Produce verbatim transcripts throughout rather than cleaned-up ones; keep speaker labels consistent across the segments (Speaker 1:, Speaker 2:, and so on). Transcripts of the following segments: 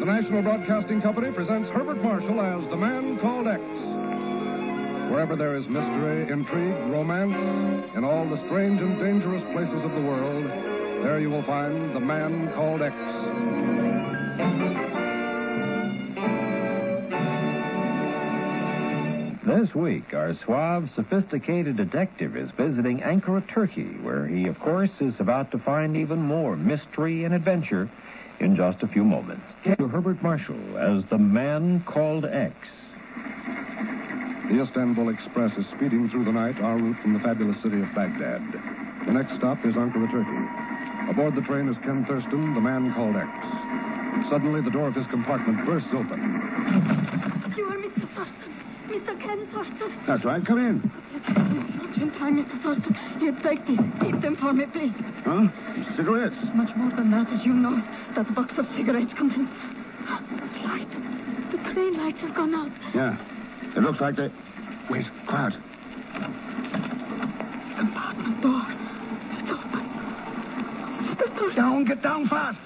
Speaker 1: National Broadcasting Company presents Herbert Marshall as The Man Called X. Wherever there is mystery, intrigue, romance, in all the strange and dangerous places of the world, there you will find The Man Called X.
Speaker 2: This week, our suave, sophisticated detective is visiting Ankara, Turkey, where he, of course, is about to find even more mystery and adventure in just a few moments. To Herbert Marshall as The Man Called X.
Speaker 1: The Istanbul Express is speeding through the night en route from the fabulous city of Baghdad. The next stop is Ankara, Turkey. Aboard the train is Ken Thurston, The Man Called X. Suddenly, the door of his compartment bursts open.
Speaker 3: You are Mister Thurston. Mister Ken Thurston.
Speaker 1: That's right. Come in.
Speaker 3: Not in time, Mister Thurston. You take these. Keep them for me, please.
Speaker 1: Huh? Cigarettes?
Speaker 3: Much more than that, as you know. That box of cigarettes contains... The light. The train lights have gone out.
Speaker 1: Yeah. It looks like they... Wait, quiet.
Speaker 3: Compartment door. It's open. Mister Thurston.
Speaker 1: Down, get down fast.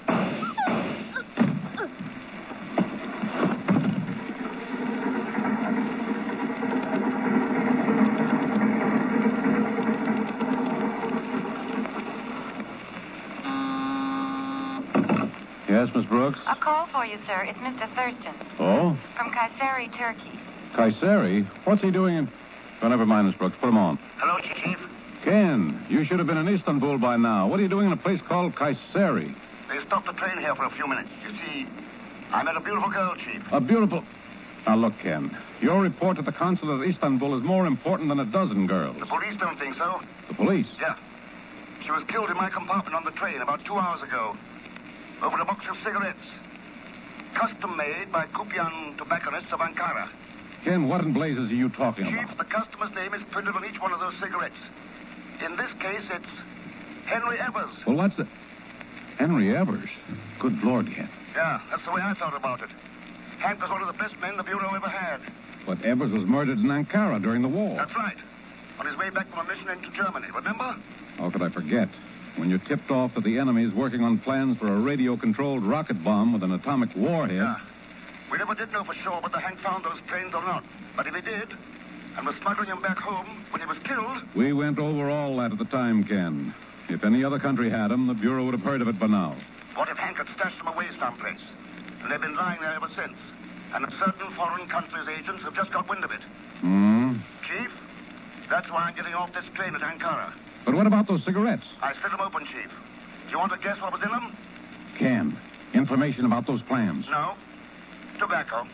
Speaker 2: Yes, Miss Brooks?
Speaker 4: A call for you, sir. It's Mister Thurston.
Speaker 2: Oh?
Speaker 4: From Kayseri, Turkey.
Speaker 2: Kayseri? What's he doing in... Oh, never mind, Miss Brooks. Put him on.
Speaker 5: Hello, Chief.
Speaker 2: Ken, you should have been in Istanbul by now. What are you doing in a place called Kayseri?
Speaker 5: They stopped the train here for a few minutes. You see, I met a beautiful girl, Chief.
Speaker 2: A beautiful... Now, look, Ken. Your report to the consulate at Istanbul is more important than a dozen girls.
Speaker 5: The police don't think so.
Speaker 2: The police?
Speaker 5: Yeah. She was killed in my compartment on the train about two hours ago. Over a box of cigarettes. Custom made by Kupian tobacconists of Ankara.
Speaker 2: Ken, what in blazes are you talking
Speaker 5: Chief,
Speaker 2: about?
Speaker 5: the customer's name is printed on each one of those cigarettes. In this case, it's Henry Evers.
Speaker 2: Well, that's the... Henry Evers? Good Lord, Ken.
Speaker 5: Yeah, that's the way I felt about it. Hank was one of the best men the Bureau ever had.
Speaker 2: But Evers was murdered in Ankara during the war.
Speaker 5: That's right. On his way back from a mission into Germany, remember?
Speaker 2: How could I forget? When you tipped off that the enemy is working on plans for a radio-controlled rocket bomb with an atomic warhead...
Speaker 5: Yeah. We never did know for sure whether Hank found those planes or not. But if he did, and was smuggling them back home when he was killed...
Speaker 2: We went over all that at the time, Ken. If any other country had them, the Bureau would have heard of it by now.
Speaker 5: What if Hank had stashed them away someplace? And they've been lying there ever since. And certain foreign countries' agents have just got wind of it.
Speaker 2: Hmm?
Speaker 5: Chief, that's why I'm getting off this train at Ankara.
Speaker 2: But what about those cigarettes?
Speaker 5: I slit them open, Chief. Do you want to guess what was in them?
Speaker 2: Ken, information about those plans.
Speaker 5: No. Tobacco.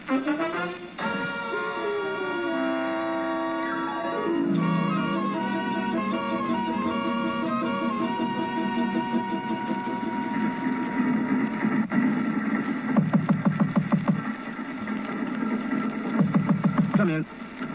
Speaker 6: Come in.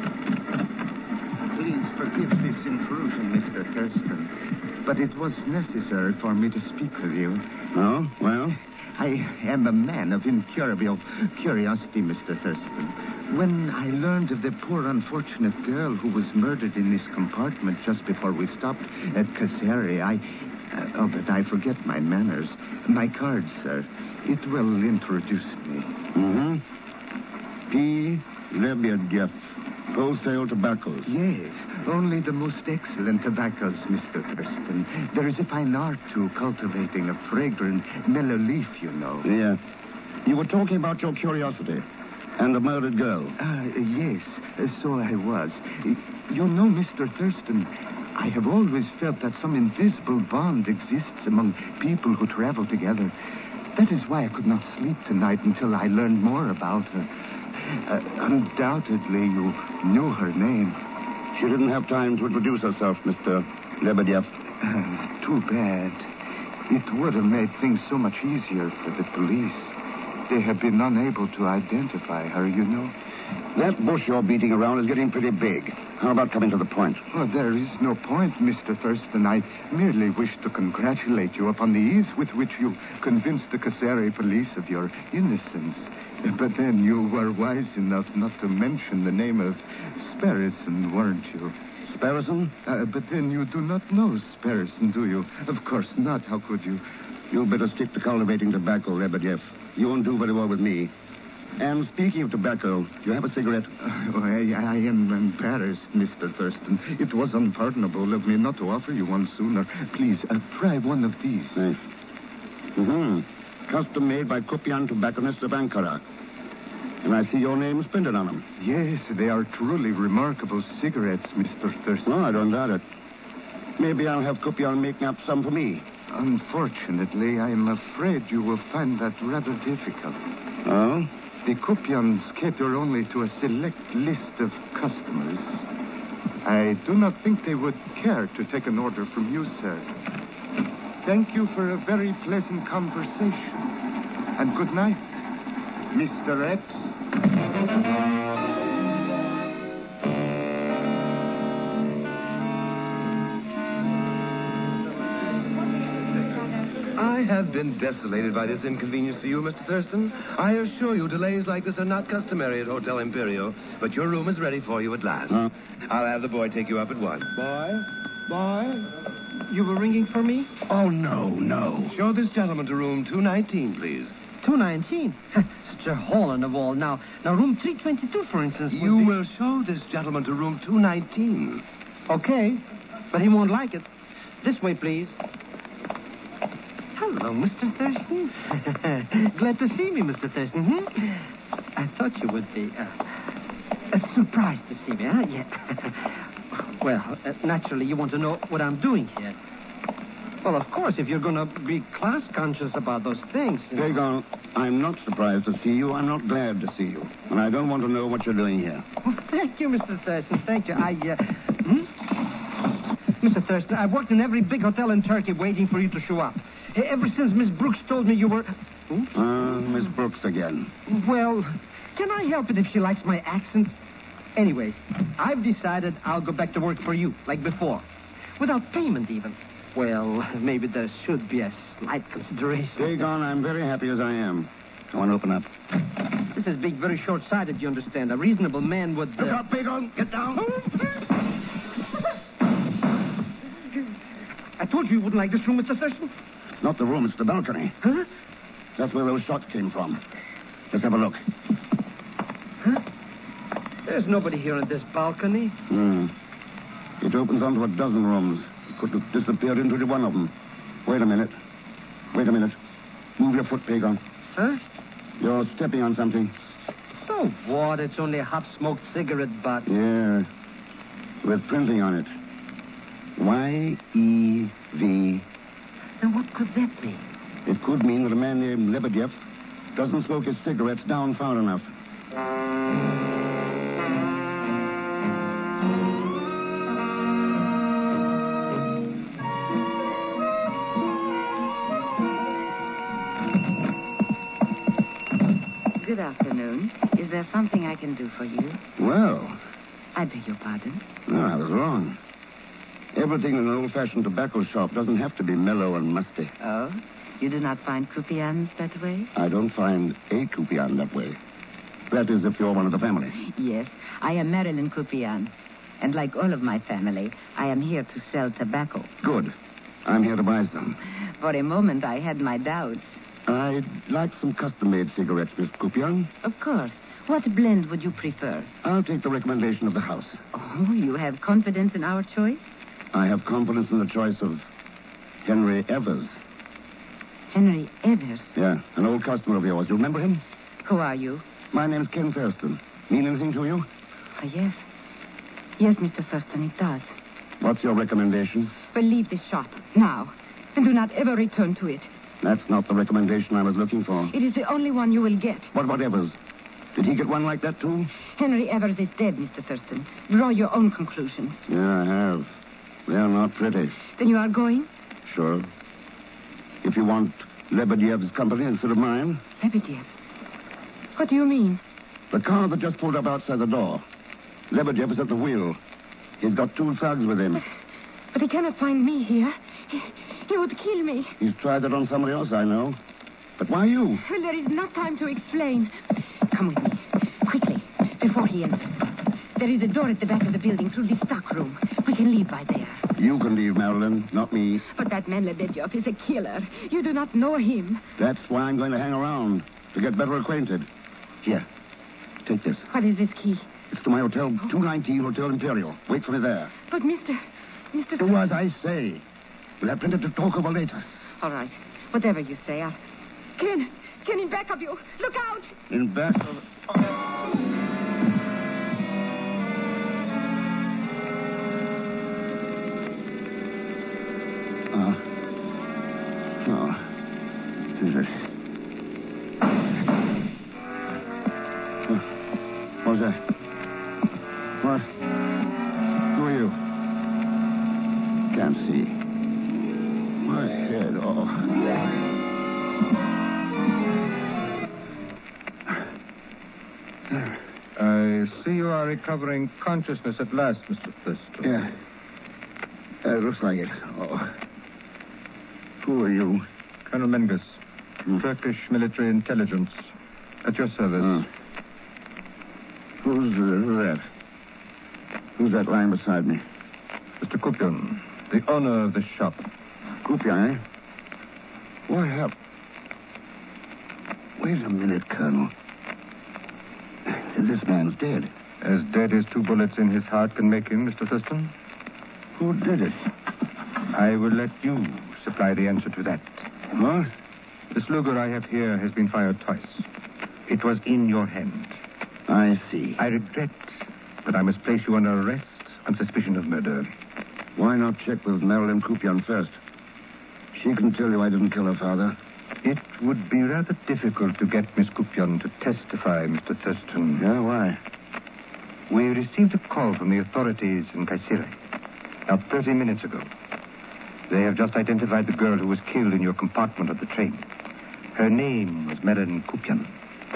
Speaker 6: Please forgive this intrusion, Mister Thurston, but it was necessary for me to speak with you.
Speaker 1: Oh, well?
Speaker 6: I am a man of incurable curiosity, Mister Thurston. When I learned of the poor unfortunate girl who was murdered in this compartment just before we stopped at Kayseri, I... Uh, oh, but I forget my manners. My card, sir. It will introduce me.
Speaker 1: Mm-hmm. P. Lebedev. Wholesale tobaccos.
Speaker 6: Yes, only the most excellent tobaccos, Mister Thurston. There is a fine art to cultivating a fragrant mellow leaf, you know.
Speaker 1: Yeah. You were talking about your curiosity and the murdered girl.
Speaker 6: Uh, yes, uh, so I was. You know, Mister Thurston, I have always felt that some invisible bond exists among people who travel together. That is why I could not sleep tonight until I learned more about her. Uh, undoubtedly, you knew her name.
Speaker 1: She didn't have time to introduce herself, Mister Lebedev.
Speaker 6: Uh, too bad. It would have made things so much easier for the police. They have been unable to identify her, you know.
Speaker 1: That bush you're beating around is getting pretty big. How about coming to the point?
Speaker 6: Oh, there is no point, Mister Thurston. I merely wish to congratulate you upon the ease with which you convinced the Kayseri police of your innocence. But then you were wise enough not to mention the name of Sparrison, weren't you?
Speaker 5: Sparrison?
Speaker 6: Uh, but then you do not know Sparrison, do you? Of course not. How could you?
Speaker 5: You'd better stick to cultivating tobacco, Lebedev. You won't do very well with me. And speaking of tobacco, do you have a cigarette?
Speaker 6: Oh, I, I am embarrassed, Mister Thurston. It was unpardonable of me not to offer you one sooner. Please, uh, try one of these.
Speaker 5: Nice. Mm-hmm. Custom made by Kupian tobacconists of Ankara. And I see your name's printed on them.
Speaker 6: Yes, they are truly remarkable cigarettes, Mister Thurston.
Speaker 5: No, I don't doubt it. Maybe I'll have Kupian making up some for me.
Speaker 6: Unfortunately, I am afraid you will find that rather difficult.
Speaker 5: Oh?
Speaker 6: The Kupians cater only to a select list of customers. I do not think they would care to take an order from you, sir. Thank you for a very pleasant conversation. And good night, Mister X.
Speaker 7: I have been desolated by this inconvenience to you, Mister Thurston. I assure you delays like this are not customary at Hotel Imperio, but your room is ready for you at last.
Speaker 5: Huh?
Speaker 7: I'll have the boy take you up at once.
Speaker 8: Boy? Boy? You were ringing for me?
Speaker 5: Oh, no, no.
Speaker 7: Show this gentleman to room two nineteen, please.
Speaker 8: two nineteen? Such a hole in the wall. Now, now room three twenty-two, for instance, would
Speaker 7: You
Speaker 8: be...
Speaker 7: will show this gentleman to room two nineteen.
Speaker 8: Okay, but he won't like it. This way, please. Hello, Mister Thurston. Glad to see me, Mister Thurston. Hmm? I thought you would be uh, uh, surprised to see me, huh? Yeah. Well, uh, naturally, you want to know what I'm doing here. Well, of course, if you're going to be class-conscious about those things... Uh...
Speaker 5: Dagon, I'm not surprised to see you. I'm not glad to see you. And I don't want to know what you're doing here.
Speaker 8: Well, thank you, Mister Thurston. Thank you. I, uh... Hmm? Mister Thurston, I've worked in every big hotel in Turkey waiting for you to show up. Ever since Miss Brooks told me you were... Oops.
Speaker 5: Ah, uh, Miss Brooks again.
Speaker 8: Well, can I help it if she likes my accent? Anyways, I've decided I'll go back to work for you, like before. Without payment, even. Well, maybe there should be a slight consideration.
Speaker 5: Dagon, I'm very happy as I am. Go on, open up.
Speaker 8: This is being very short-sighted, you understand. A reasonable man would... Uh...
Speaker 5: Look out, Dagon! Get down!
Speaker 8: I told you you wouldn't like this room, Mister Thurston.
Speaker 5: It's not the room, it's the balcony.
Speaker 8: Huh?
Speaker 5: That's where those shots came from. Let's have a look.
Speaker 8: Huh? There's nobody here in this balcony.
Speaker 5: Hmm. It opens onto a dozen rooms. You could have disappeared into one of them. Wait a minute. Wait a minute. Move your foot, Pagon.
Speaker 8: Huh?
Speaker 5: You're stepping on something.
Speaker 8: So what? It's only a hot-smoked cigarette butt.
Speaker 5: Yeah. With printing on it. Y E V.
Speaker 8: And what could that mean?
Speaker 5: It could mean that a man named Lebedev doesn't smoke his cigarettes down far enough.
Speaker 9: Good afternoon. Is there something I can do for you?
Speaker 5: Well,
Speaker 9: I beg your pardon.
Speaker 5: no, I was wrong. Everything in an old-fashioned tobacco shop doesn't have to be mellow and musty.
Speaker 9: Oh? You do not find Kupians that way?
Speaker 5: I don't find a Kupian that way. That is, if you're one of the family.
Speaker 9: Yes. I am Marilyn Kupian. And like all of my family, I am here to sell tobacco.
Speaker 5: Good. I'm here to buy some.
Speaker 9: For a moment, I had my doubts.
Speaker 5: I'd like some custom-made cigarettes, Miss Kupian.
Speaker 9: Of course. What blend would you prefer?
Speaker 5: I'll take the recommendation of the house.
Speaker 9: Oh, you have confidence in our choice?
Speaker 5: I have confidence in the choice of Henry Evers.
Speaker 9: Henry Evers?
Speaker 5: Yeah, an old customer of yours. You remember him?
Speaker 9: Who are you?
Speaker 5: My name's Ken Thurston. Mean anything to you?
Speaker 9: Oh, yes. Yes, Mister Thurston, it does.
Speaker 5: What's your recommendation?
Speaker 3: Well, leave this shop, now. And do not ever return to it.
Speaker 5: That's not the recommendation I was looking for.
Speaker 3: It is the only one you will get.
Speaker 5: What about Evers? Did he get one like that, too?
Speaker 3: Henry Evers is dead, Mister Thurston. Draw your own conclusion.
Speaker 5: Yeah, I have. They're not pretty.
Speaker 3: Then you are going?
Speaker 5: Sure. If you want Lebedev's company instead of mine.
Speaker 3: Lebedev? What do you mean?
Speaker 5: The car that just pulled up outside the door. Lebedev is at the wheel. He's got two thugs with him.
Speaker 3: But, but he cannot find me here. He, he would kill me.
Speaker 5: He's tried that on somebody else, I know. But why you?
Speaker 3: Well, there is not time to explain.
Speaker 9: Come with me. Quickly, before he enters. There is a door at the back of the building through the stock room. We can leave by there.
Speaker 6: You can leave, Marilyn, not me.
Speaker 9: But that man Lebediev is a killer. You do not know him.
Speaker 6: That's why I'm going to hang around, to get better acquainted. Here, take this.
Speaker 9: What is this key?
Speaker 6: It's to my hotel, two nineteen Hotel Imperial. Wait for me there.
Speaker 9: But Mister... Mister...
Speaker 6: Do as I say. We'll have plenty to talk over later.
Speaker 9: All right. Whatever you say, I'll... Ken! Ken, in back of you! Look out!
Speaker 6: In back of... Oh. Oh. Is it? What was that? What? Who are you? Can't see. My head, oh.
Speaker 1: I see you are recovering consciousness at last, Mister Thurston.
Speaker 6: Yeah. Uh, looks like it. Oh. Who are you?
Speaker 1: Colonel Menges,
Speaker 6: Hmm.
Speaker 1: Turkish military intelligence. At your service.
Speaker 6: Uh, who's, uh, who's that? Who's that lying beside me?
Speaker 1: Mister Kupion, the owner of the shop.
Speaker 6: Kupion, eh? What happened? Wait a minute, Colonel. This man's dead.
Speaker 1: As dead as two bullets in his heart can make him, Mister Thurston.
Speaker 6: Who did it?
Speaker 1: I will let you supply the answer to that.
Speaker 6: What?
Speaker 1: The Luger I have here has been fired twice. It was in your hand.
Speaker 6: I see.
Speaker 1: I regret that I must place you under arrest on suspicion of murder.
Speaker 6: Why not check with Marilyn Kupion first? She can tell you I didn't kill her father.
Speaker 1: It would be rather difficult to get Miss Kupion to testify, Mister Thurston.
Speaker 6: Yeah, why?
Speaker 1: We received a call from the authorities in Kayseri about thirty minutes ago. They have just identified the girl who was killed in your compartment of the train. Her name was Marilyn Kupion.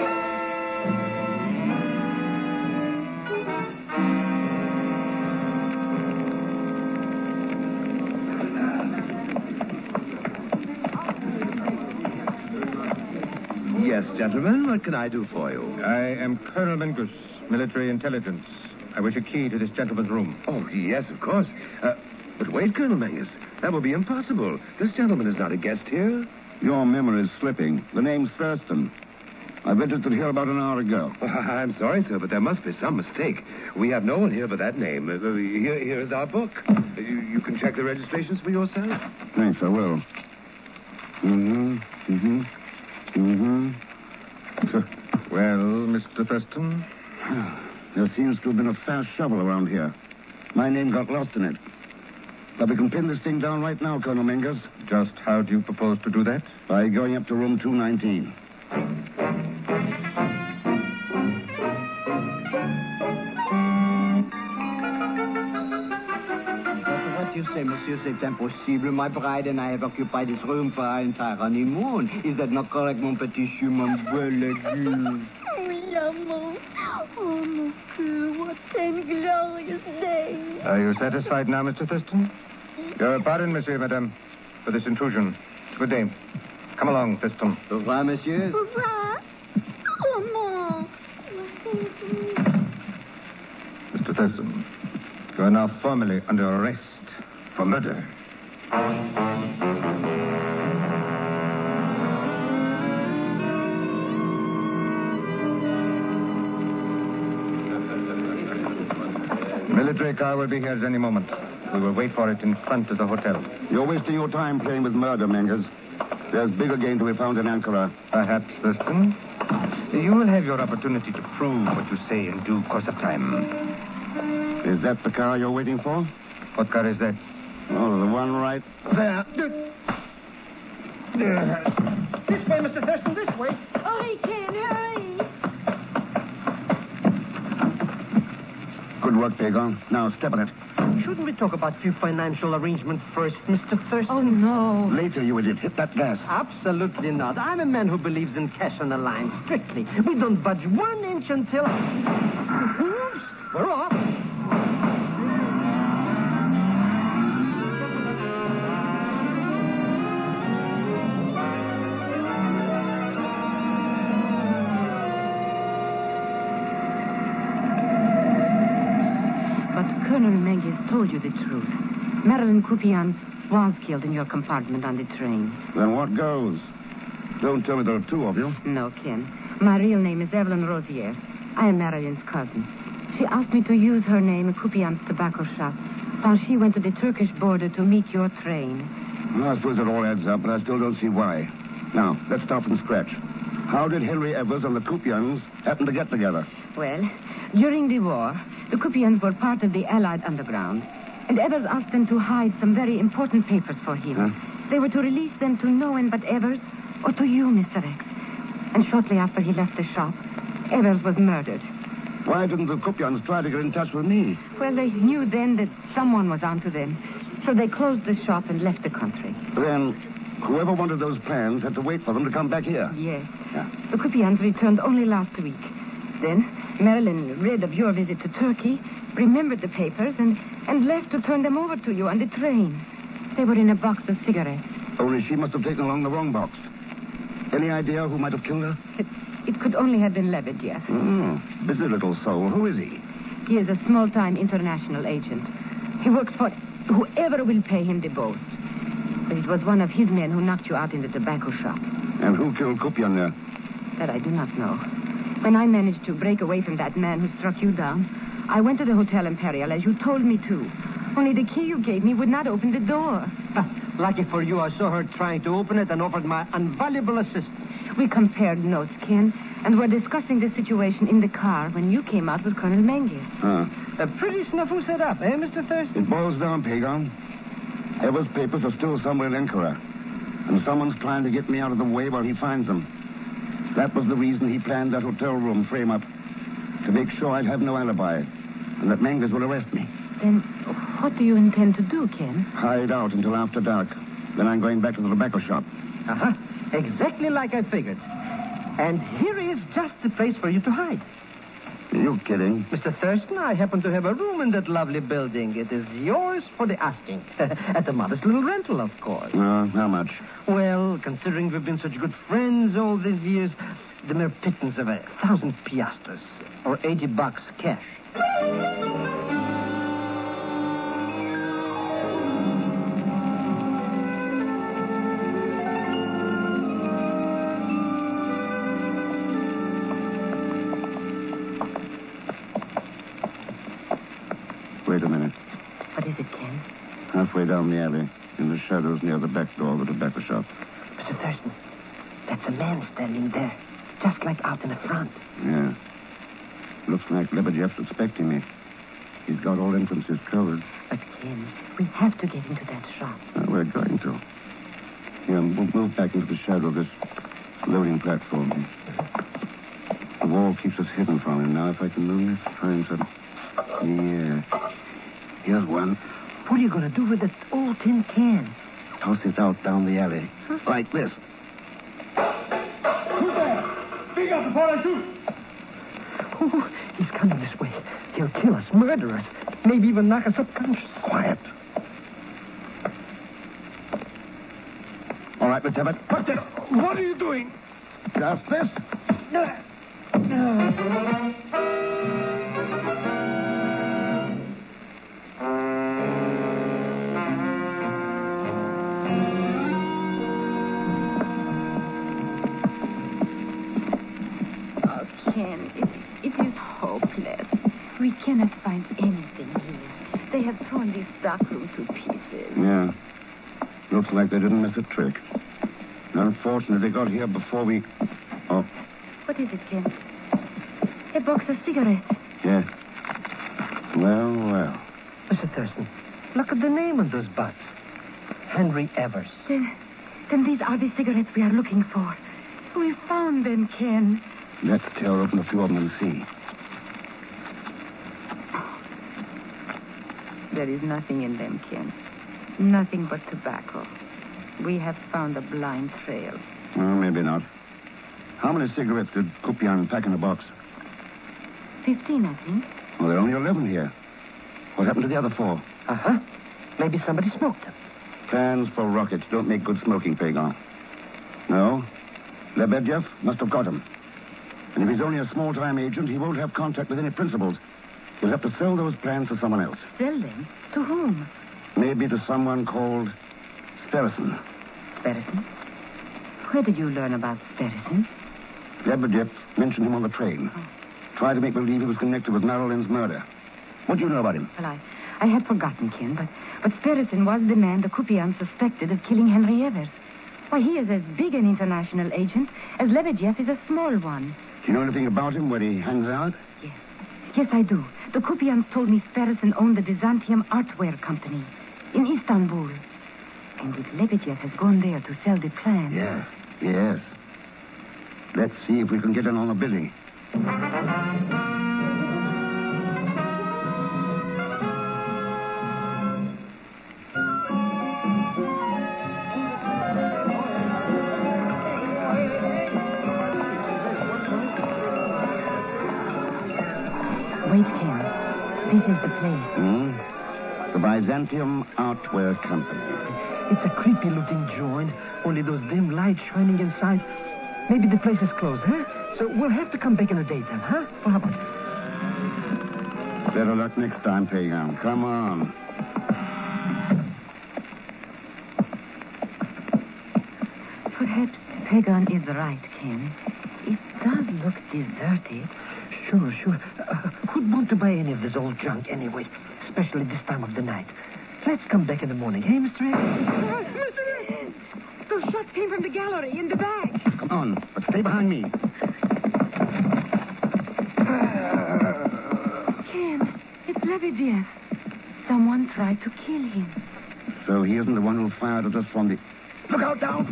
Speaker 7: Yes, gentlemen, what can I do for you?
Speaker 1: I am Colonel Mengus, military intelligence. I wish a key to this gentleman's room.
Speaker 7: Oh, yes, of course. Uh, but wait, Colonel Menges. That will be impossible. This gentleman is not a guest here.
Speaker 6: Your memory is slipping. The name's Thurston. I visited here about an hour ago.
Speaker 7: Oh, I'm sorry, sir, but there must be some mistake. We have no one here by that name. Uh, here, here is our book. You, you can check the registrations for yourself.
Speaker 6: Thanks, I will. Mm-hmm. Mm-hmm. Mm-hmm.
Speaker 1: Well, Mister Thurston?
Speaker 6: There seems to have been a fast shovel around here. My name got lost in it. But we can pin this thing down right now, Colonel Menges.
Speaker 1: Just how do you propose to do that?
Speaker 6: By going up to room two nineteen.
Speaker 8: What you say, monsieur, c'est impossible. My bride and I have occupied this room for our entire honeymoon. Is that not correct, mon petit chou, mon bel aigu?
Speaker 3: Oui, amour. Oh, mon cœur, what a glorious day.
Speaker 1: Are you satisfied now, Mister Thurston? Your pardon, monsieur, madame, for this intrusion. Good day. Come along, Thurston.
Speaker 8: Au revoir, monsieur.
Speaker 3: Au revoir. Oh, non.
Speaker 1: Mister Thurston, you are now formally under arrest for murder. Military car will be here at any moment. We will wait for it in front of the hotel.
Speaker 6: You're wasting your time playing with murder, Menges. There's bigger game to be found in Ankara.
Speaker 1: Perhaps, Thurston, you will have your opportunity to prove what you say in due course of time.
Speaker 6: Is that the car you're waiting for?
Speaker 1: What car is that?
Speaker 6: Oh, the one right there.
Speaker 8: This way, Mister Thurston, this way.
Speaker 3: Hurry, Ken, hurry.
Speaker 6: Good work, Pagon. Now, step on it.
Speaker 8: Shouldn't we talk about few financial arrangements first, Mister Thurston?
Speaker 3: Oh, no.
Speaker 6: Later, you idiot. Hit that gas.
Speaker 8: Absolutely not. I'm a man who believes in cash on the line, strictly. We don't budge one inch until... Oops, we're off.
Speaker 9: you the truth. Marilyn Kupian was killed in your compartment on the train.
Speaker 1: Then what goes? Don't tell me there are two of you.
Speaker 9: No, Ken. My real name is Evelyn Rosier. I am Marilyn's cousin. She asked me to use her name in Kupian's tobacco shop while she went to the Turkish border to meet your train.
Speaker 1: Well, I suppose it all adds up, but I still don't see why. Now, let's start from scratch. How did Henry Evers and the Kupians happen to get together?
Speaker 9: Well, during the war, the Kupians were part of the Allied underground, and Evers asked them to hide some very important papers for him.
Speaker 1: Huh?
Speaker 9: They were to release them to no one but Evers or to you, Mister X. And shortly after he left the shop, Evers was murdered.
Speaker 1: Why didn't the Kupians try to get in touch with me?
Speaker 9: Well, they knew then that someone was onto them, so they closed the shop and left the country.
Speaker 1: Then, whoever wanted those plans had to wait for them to come back here.
Speaker 9: Yes.
Speaker 1: Yeah.
Speaker 9: The Kupians returned only last week. Then, Marilyn read of your visit to Turkey, remembered the papers, and, and left to turn them over to you on the train. They were in a box of cigarettes.
Speaker 1: Only she must have taken along the wrong box. Any idea who might have killed her?
Speaker 9: It, it could only have been Lebedev.
Speaker 1: Oh, busy little soul. Who is he?
Speaker 9: He is a small-time international agent. He works for whoever will pay him the most. But it was one of his men who knocked you out in the tobacco shop.
Speaker 1: And who killed Kupian there?
Speaker 9: That I do not know. When I managed to break away from that man who struck you down, I went to the Hotel Imperial as you told me to. Only the key you gave me would not open the door.
Speaker 8: Lucky for you, I saw her trying to open it and offered my invaluable assistance.
Speaker 9: We compared notes, Ken, and were discussing the situation in the car when you came out with Colonel Menges.
Speaker 1: Huh.
Speaker 8: A pretty snuffle set up, eh, Mister Thurston?
Speaker 1: It boils down, Pagan. Evers' papers are still somewhere in Ankara. And someone's trying to get me out of the way while he finds them. That was the reason he planned that hotel room frame-up. To make sure I'd have no alibi. And that Menges will arrest me.
Speaker 9: Then what do you intend to do, Ken?
Speaker 1: Hide out until after dark. Then I'm going back to the tobacco shop.
Speaker 8: Uh-huh. Exactly like I figured. And here is just the place for you to hide.
Speaker 1: Are you kidding?
Speaker 8: Mister Thurston, I happen to have a room in that lovely building. It is yours for the asking. At a modest little rental, of course.
Speaker 1: Uh, how much?
Speaker 8: Well, considering we've been such good friends all these years, the mere pittance of a thousand piastres, or eighty bucks cash.
Speaker 1: Wait a minute.
Speaker 9: What is it, Ken?
Speaker 1: Halfway down the alley, in the shadows near the back door of the tobacco shop.
Speaker 8: Mister Thurston, that's a man standing there, just like out in the front.
Speaker 1: Yeah. Looks like Lebedev's expecting me. He's got all entrances covered.
Speaker 9: But, Ken, we have to get into that shop.
Speaker 1: Uh, we're going to. Here, we'll move back into the shadow of this loading platform. The wall keeps us hidden from him. Now, if I can move it, find some... Yeah. Here's one.
Speaker 8: What are you going to do with that old tin can?
Speaker 1: Toss it out down the alley. Huh? Like this.
Speaker 10: Who's there? Speak up before I shoot.
Speaker 8: Oh, he's coming this way. He'll kill us, murder us, maybe even knock us unconscious.
Speaker 1: Quiet. All right, Lieutenant.
Speaker 10: What's that? What are you doing?
Speaker 1: Just this.
Speaker 9: We cannot find anything here. They have torn this stockroom to pieces.
Speaker 1: Yeah. Looks like they didn't miss a trick. Unfortunately, they got here before we... Oh.
Speaker 9: What is it, Ken? A box of cigarettes.
Speaker 1: Yeah. Well, well.
Speaker 8: Mister Thurston, look at the name on those butts. Henry Evers.
Speaker 9: Then, then these are the cigarettes we are looking for. We found them, Ken.
Speaker 1: Let's tear open a few of them and see.
Speaker 9: There is nothing in them, Ken. Nothing but tobacco. We have found a blind trail.
Speaker 1: Well, maybe not. How many cigarettes did Kupian pack in a box?
Speaker 9: Fifteen, I think.
Speaker 1: Well, there are only eleven here. What happened to the other four?
Speaker 8: Uh-huh. Maybe somebody smoked them.
Speaker 1: Cans for rockets don't make good smoking, Pagan. No. Lebedev must have got them. And if he's only a small-time agent, he won't have contact with any principals.
Speaker 11: You'll have to sell those plans to someone else.
Speaker 9: Sell them? To whom?
Speaker 11: Maybe to someone called Sparrison.
Speaker 9: Sparrison? Where did you learn about Sparrison?
Speaker 11: Lebedev mentioned him on the train.
Speaker 9: Oh.
Speaker 11: Tried to make believe he was connected with Marilyn's murder. What do you know about him?
Speaker 9: Well, I, I had forgotten, Ken, but, but Sparrison was the man the Kupian suspected of killing Henry Evers. Why, he is as big an international agent as Lebedev is a small one.
Speaker 11: Do you know anything about him, where he hangs out?
Speaker 9: Yes. Yes, I do. The Kupians told me Sparrison owned the Byzantium Artware Company in Istanbul. And that Lebedev has gone there to sell the plan.
Speaker 11: Yeah, yes. Let's see if we can get in on the bidding.
Speaker 9: Wait, Ken. This is the place.
Speaker 11: Hmm? The Byzantium Artware Company.
Speaker 8: It's a creepy-looking joint. Only those dim lights shining inside. Maybe the place is closed, huh? So we'll have to come back in the daytime, huh? Well, how about it?
Speaker 11: Better luck next time, Pagan. Come on.
Speaker 9: Perhaps Pagan is right, Ken. It does look deserted.
Speaker 8: Sure, sure. Uh, who'd want to buy any of this old junk anyway? Especially this time of the night. Let's come back in the morning, hey, Mister X?
Speaker 9: Mister X! Those shots came from the gallery in the back.
Speaker 11: Come on, but stay behind me.
Speaker 9: Ken, it's Lebedev. Someone tried to kill him.
Speaker 11: So he isn't the one who fired at us from the... Look out, down!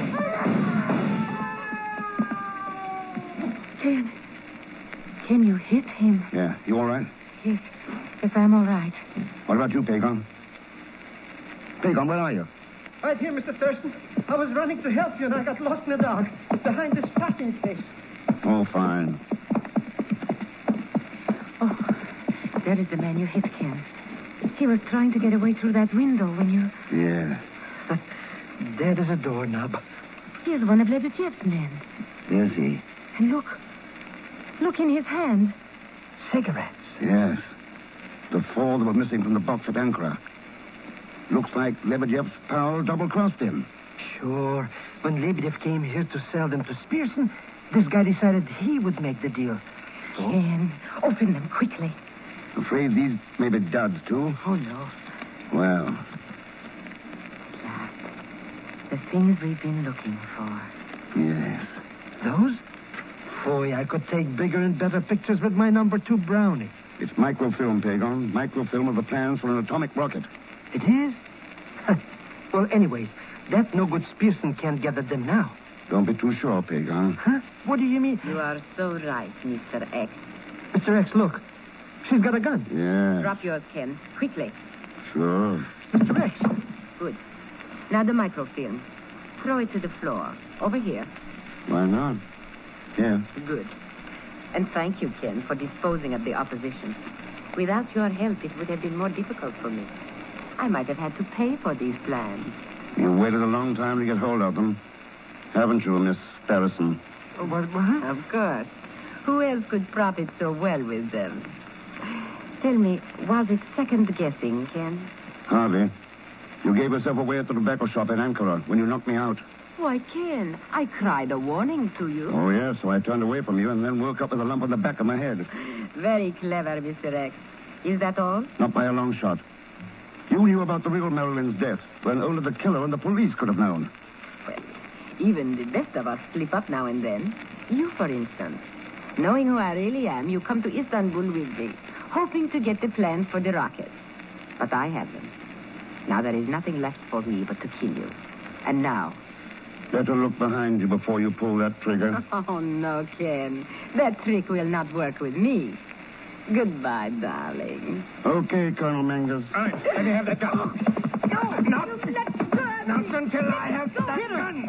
Speaker 9: Ken, Ken, you hit him.
Speaker 11: Yeah, you all right?
Speaker 9: Yes, yes, I'm all right.
Speaker 11: What about you, Pagan? Pagan, where are you?
Speaker 8: Right here, Mister Thurston. I was running to help you, and I got lost in the dark behind this packing case.
Speaker 11: Oh, fine.
Speaker 9: Oh, there is the man you hit, Ken. He was trying to get away through that window when you...
Speaker 11: Yeah.
Speaker 8: There is a doorknob.
Speaker 9: He is one of Lebedev's men.
Speaker 11: Is he?
Speaker 9: And look. Look in his hand.
Speaker 8: Cigarettes.
Speaker 11: Yes. The four that were missing from the box at Ankara. Looks like Lebedev's pal double-crossed him.
Speaker 8: Sure. When Lebedev came here to sell them to Spearson, this guy decided he would make the deal.
Speaker 9: Ken, open them quickly.
Speaker 11: Afraid these may be duds, too?
Speaker 9: Oh, no.
Speaker 11: Well.
Speaker 9: The things we've been looking for.
Speaker 11: Yes.
Speaker 8: Those? Boy, I could take bigger and better pictures with my number two Brownie.
Speaker 11: It's microfilm, Pagan. Microfilm of the plans for an atomic rocket.
Speaker 8: It is? Well, anyways, that no-good Spearson can't gather them now.
Speaker 11: Don't be too sure, Pagan.
Speaker 8: Huh? What do you mean?
Speaker 9: You are so right, Mister X.
Speaker 8: Mister X, look. She's got a gun.
Speaker 11: Yes.
Speaker 9: Drop yours, Ken. Quickly.
Speaker 11: Sure.
Speaker 8: Mister X.
Speaker 9: Good. Now the microfilm. Throw it to the floor. Over here.
Speaker 11: Why not? Here.
Speaker 9: Good. And thank you, Ken, for disposing of the opposition. Without your help, it would have been more difficult for me. I might have had to pay for these plans.
Speaker 11: You waited a long time to get hold of them. Haven't you, Miss Sparrison?
Speaker 8: Oh, what, what?
Speaker 9: Of course. Who else could profit so well with them? Tell me, was it second guessing, Ken?
Speaker 11: Hardly. You gave yourself away at the tobacco shop in Ankara when you knocked me out.
Speaker 9: Why, Ken, I cried a warning to you.
Speaker 11: Oh, yes, so I turned away from you and then woke up with a lump on the back of my head.
Speaker 9: Very clever, Mister X. Is that all?
Speaker 11: Not by a long shot. You knew about the real Marilyn's death when only the killer and the police could have known.
Speaker 9: Well, even the best of us slip up now and then. You, for instance. Knowing who I really am, you come to Istanbul with me, hoping to get the plans for the rocket. But I have them. Now there is nothing left for me but to kill you. And now...
Speaker 11: Better look behind you before you pull that trigger.
Speaker 9: Oh, no, Ken. That trick will not work with me. Goodbye, darling.
Speaker 11: Okay, Colonel Mangus.
Speaker 10: All right, let me have that gun. No, not, not until I have that gun.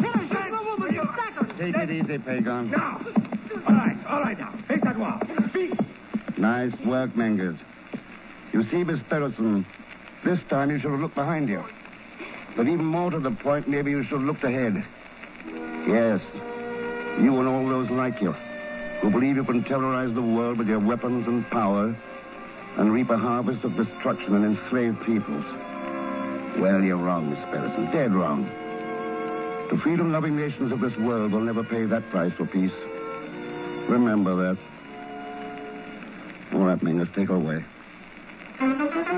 Speaker 11: Take it easy, Pagan.
Speaker 10: Now. All right, all right now. Face that wall. Speak.
Speaker 11: Nice work, Mangus. You see, Miss Sparrison, this time you should have looked behind you. But even more to the point, maybe you should have looked ahead. Yes, you and all those like you, who believe you can terrorize the world with your weapons and power, and reap a harvest of destruction and enslave peoples. Well, you're wrong, Miss Pedersen. Dead wrong. The freedom-loving nations of this world will never pay that price for peace. Remember that. All right, Mingus, take her away.